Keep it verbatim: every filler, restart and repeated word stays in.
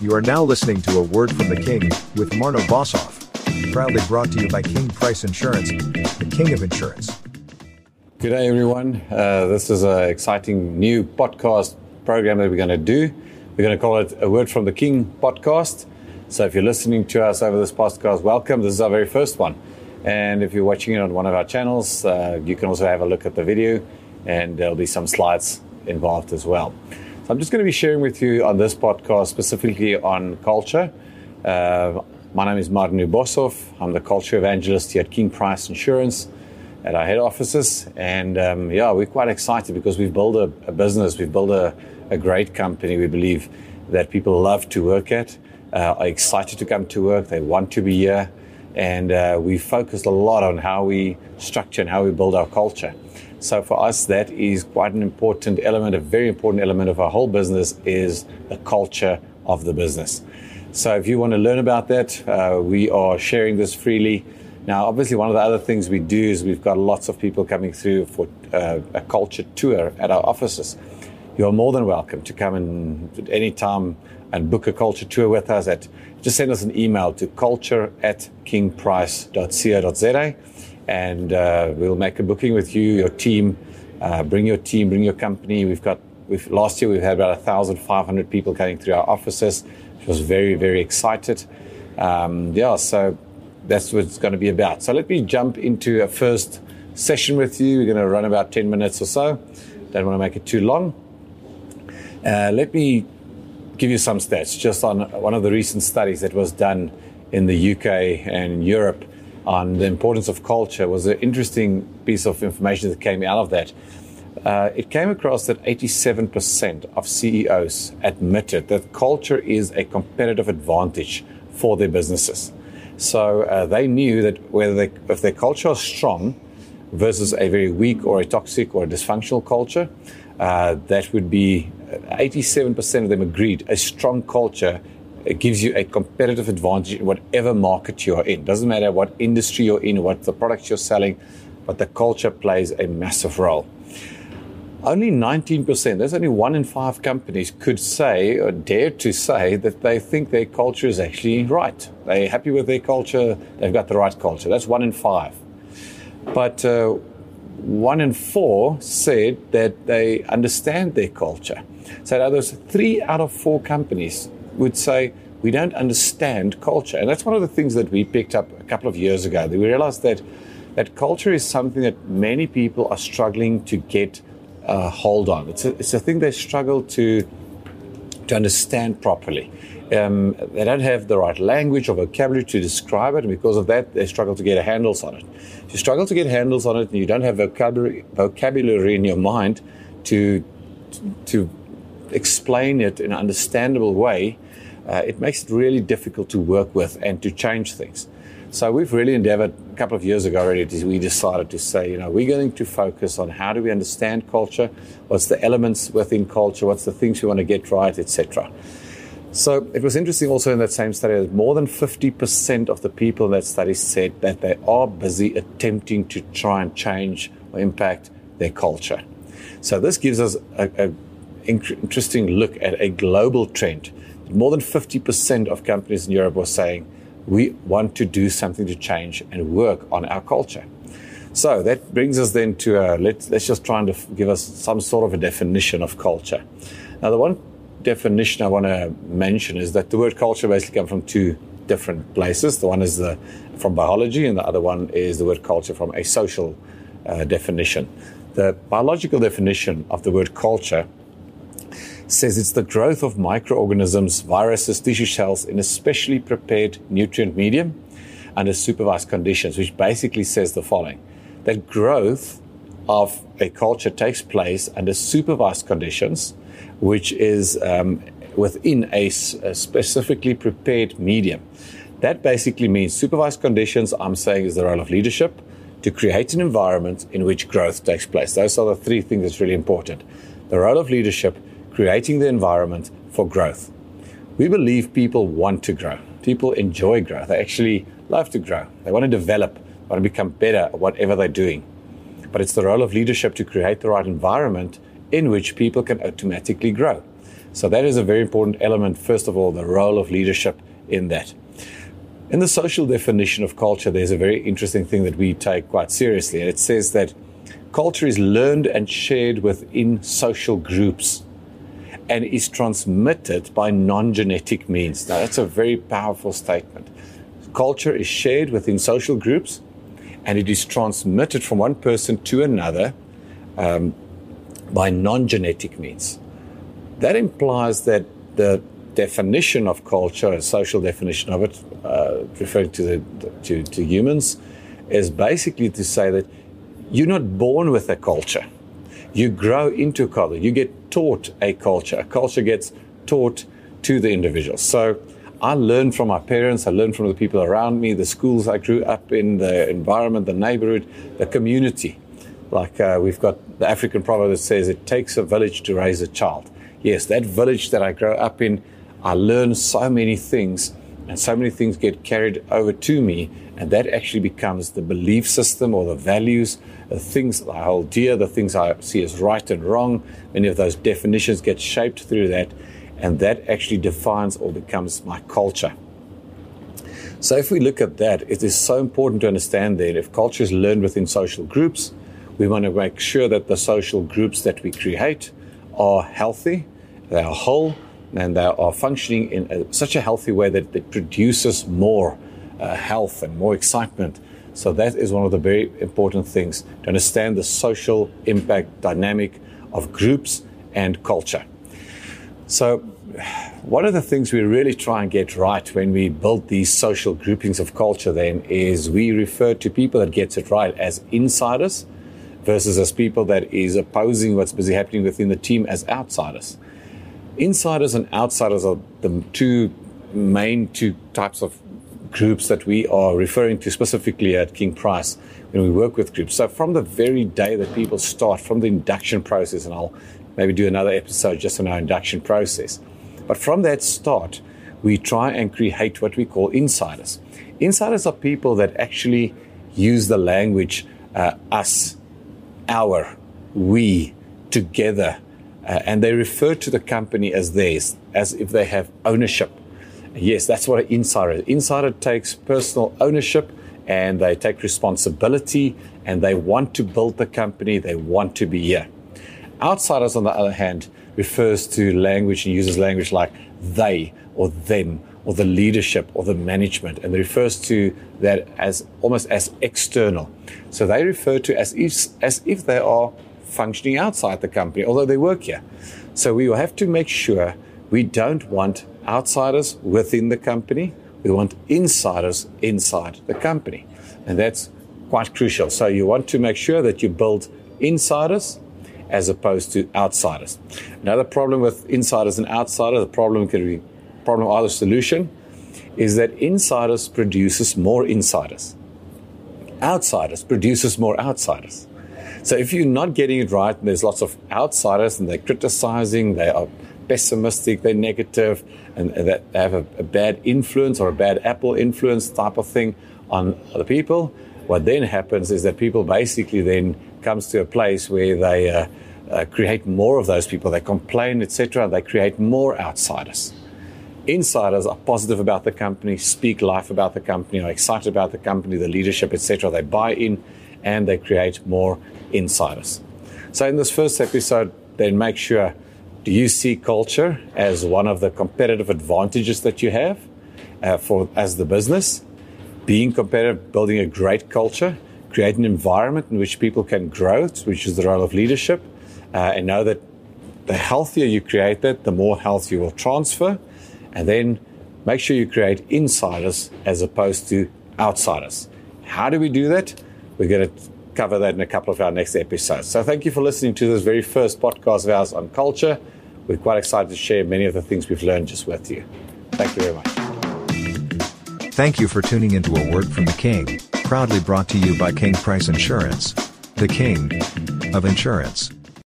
You are now listening to A Word from the King with Marno Boshoff, proudly brought to you by King Price Insurance, the king of insurance. Good day, everyone. Uh, this is an exciting new podcast program that we're going to do. We're going to call it A Word from the King podcast. So if you're listening to us over this podcast, welcome. This is our very first one. And if you're watching it on one of our channels, uh, you can also have a look at the video, and there'll be some slides involved as well. So I'm just going to be sharing with you on this podcast specifically on culture. Uh, my name is Marno Boshoff. I'm the culture evangelist here at King Price Insurance at our head offices. And um, yeah, we're quite excited because we've built a, a business, we've built a, a great company. We believe that people love to work at, uh, are excited to come to work, they want to be here. And uh, we focused a lot on how we structure and how we build our culture. So for us, that is quite an important element, a very important element of our whole business is the culture of the business. So if you want to learn about that, uh, we are sharing this freely. Now, obviously, one of the other things we do is we've got lots of people coming through for uh, a culture tour at our offices. You're more than welcome to come in at any time and book a culture tour with us. At just send us an email to culture at kingprice dot co dot za. And uh, we'll make a booking with you, your team. Uh, bring your team, bring your company. We've got we've, last year we had about one thousand five hundred people coming through our offices, which was very, very excited. Um, yeah, so that's what it's going to be about. So let me jump into a first session with you. We're going to run about ten minutes or so. Don't want to make it too long. Uh, let me give you some stats just on one of the recent studies that was done in the U K and Europe on the importance of culture. Was an interesting piece of information that came out of that. Uh, it came across that eighty-seven percent of C E Os admitted that culture is a competitive advantage for their businesses. So uh, they knew that whether they, if their culture is strong versus a very weak or a toxic or a dysfunctional culture, uh, that would be eighty-seven percent of them agreed a strong culture. It gives you a competitive advantage in whatever market you are in. Doesn't matter what industry you're in, what the products you're selling, but the culture plays a massive role. Only nineteen percent, that's only one in five companies could say or dare to say that they think their culture is actually right. They're happy with their culture, they've got the right culture. That's one in five. But uh, one in four said that they understand their culture. So in other words, three out of four companies would say, we don't understand culture. And that's one of the things that we picked up a couple of years ago. We realized that that culture is something that many people are struggling to get a hold on. It's a, it's a thing they struggle to, to understand properly. Um, they don't have the right language or vocabulary to describe it, and because of that, they struggle to get handles on it. If you struggle to get handles on it and you don't have vocabulary, vocabulary in your mind to, to explain it in an understandable way, Uh, it makes it really difficult to work with and to change things. So we've really endeavored a couple of years ago already, we decided to say, you know, we're going to focus on how do we understand culture, what's the elements within culture, what's the things we want to get right, et cetera. So it was interesting also in that same study that more than fifty percent of the people in that study said that they are busy attempting to try and change or impact their culture. So this gives us a, a interesting look at a global trend. More than fifty percent of companies in Europe were saying, we want to do something to change and work on our culture. So that brings us then to, uh, let's, let's just try and def- give us some sort of a definition of culture. Now, the one definition I want to mention is that the word culture basically comes from two different places. The one is the, from biology, and the other one is the word culture from a social uh, definition. The biological definition of the word culture says it's the growth of microorganisms, viruses, tissue cells in a specially prepared nutrient medium under supervised conditions, which basically says the following, that growth of a culture takes place under supervised conditions, which is um, within a, a specifically prepared medium. That basically means supervised conditions, I'm saying, is the role of leadership to create an environment in which growth takes place. Those are the three things that's really important. The role of leadership, creating the environment for growth. We believe people want to grow. People enjoy growth. They actually love to grow. They want to develop, want to become better at whatever they're doing. But it's the role of leadership to create the right environment in which people can automatically grow. So that is a very important element, first of all, the role of leadership in that. In the social definition of culture, there's a very interesting thing that we take quite seriously. And it says that culture is learned and shared within social groups and is transmitted by non-genetic means. Now, that's a very powerful statement. Culture is shared within social groups and it is transmitted from one person to another um, by non-genetic means. That implies that the definition of culture, a social definition of it, uh, referring to, the, to, to humans, is basically to say that you're not born with a culture. You grow into a culture. You get taught a culture. A culture gets taught to the individual. So I learned from my parents. I learned from the people around me, the schools I grew up in, the environment, the neighborhood, the community. Like uh, we've got the African proverb that says it takes a village to raise a child. Yes, that village that I grew up in, I learned so many things, and so many things get carried over to me, and that actually becomes the belief system or the values, the things that I hold dear, the things I see as right and wrong. Many of those definitions get shaped through that, and that actually defines or becomes my culture. So if we look at that, it is so important to understand that if culture is learned within social groups, we want to make sure that the social groups that we create are healthy, they are whole, and they are functioning in a, such a healthy way that it produces more uh, health and more excitement. So that is one of the very important things, to understand the social impact dynamic of groups and culture. So one of the things we really try and get right when we build these social groupings of culture then is we refer to people that gets it right as insiders versus as people that is opposing what's busy happening within the team as outsiders. Insiders and outsiders are the two main two types of groups that we are referring to specifically at King Price when we work with groups. So from the very day that people start, from the induction process, and I'll maybe do another episode just on our induction process, but from that start, we try and create what we call insiders. Insiders are people that actually use the language uh, us, our, we, together, uh, and they refer to the company as theirs, as if they have ownership. Yes, that's what an insider is. Insider takes personal ownership and they take responsibility and they want to build the company, they want to be here. Outsiders, on the other hand, refers to language and uses language like they or them or the leadership or the management, and it refers to that as almost as external. So they refer to as if, as if they are functioning outside the company, although they work here. So we will have to make sure we don't want outsiders within the company. We want insiders inside the company. And that's quite crucial. So you want to make sure that you build insiders as opposed to outsiders. Another problem with insiders and outsiders, the problem can be problem or the solution, is that insiders produces more insiders. Outsiders produces more outsiders. So if you're not getting it right, and there's lots of outsiders and they're criticizing, they are pessimistic, they're negative, and that they have a, a bad influence or a bad apple influence type of thing on other people, what then happens is that people basically then comes to a place where they uh, uh, create more of those people. They complain, et cetera. They create more outsiders. Insiders are positive about the company, speak life about the company, are excited about the company, the leadership, et cetera. They buy in and they create more insiders. So in this first episode, then make sure, do you see culture as one of the competitive advantages that you have uh, for as the business? Being competitive, building a great culture, create an environment in which people can grow, which is the role of leadership, uh, and know that the healthier you create that, the more health you will transfer. And then make sure you create insiders as opposed to outsiders. How do we do that? We're going to cover that in a couple of our next episodes. So thank you for listening to this very first podcast of ours on culture. We're quite excited to share many of the things we've learned just with you. Thank you very much. Thank you for tuning into A Word from the King, proudly brought to you by King Price Insurance, the King of Insurance.